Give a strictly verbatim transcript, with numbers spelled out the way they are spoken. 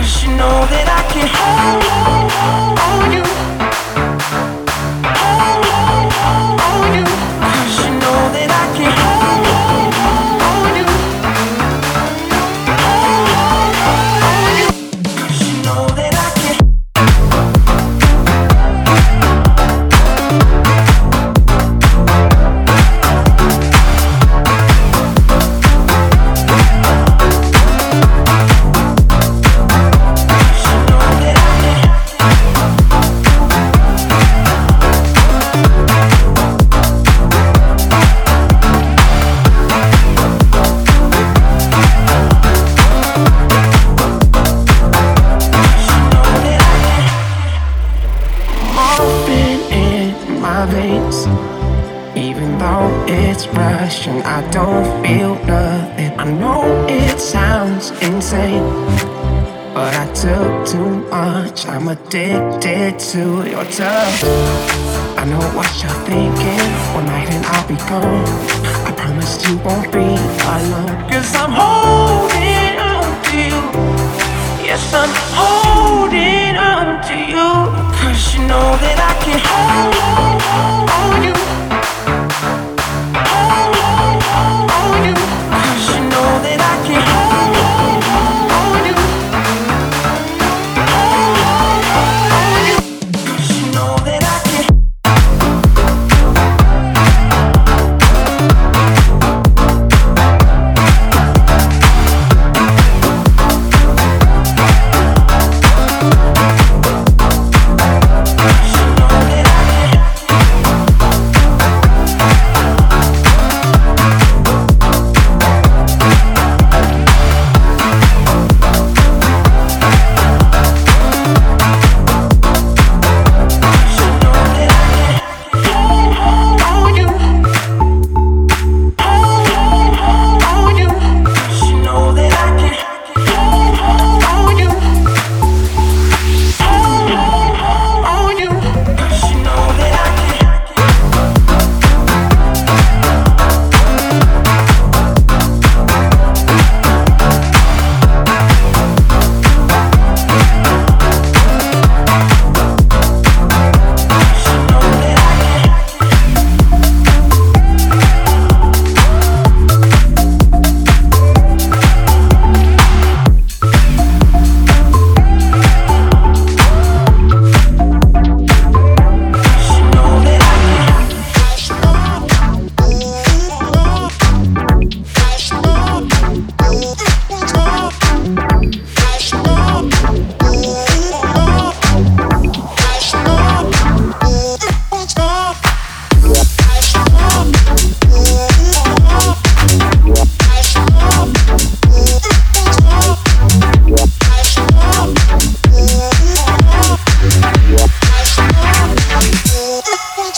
'cause you know that I can hold you, hold you, 'cause you know that I can hold you, hold you, 'cause you know that I can. Even though it's rushing, I don't feel nothing. I know it sounds insane, but I took too much. I'm addicted to your touch. I know what you're thinking. One night and I'll be gone. I promise you won't be alone. 'Cause I'm holding on to you. Yes, I'm holding on to you. 'Cause you know that I can hold you.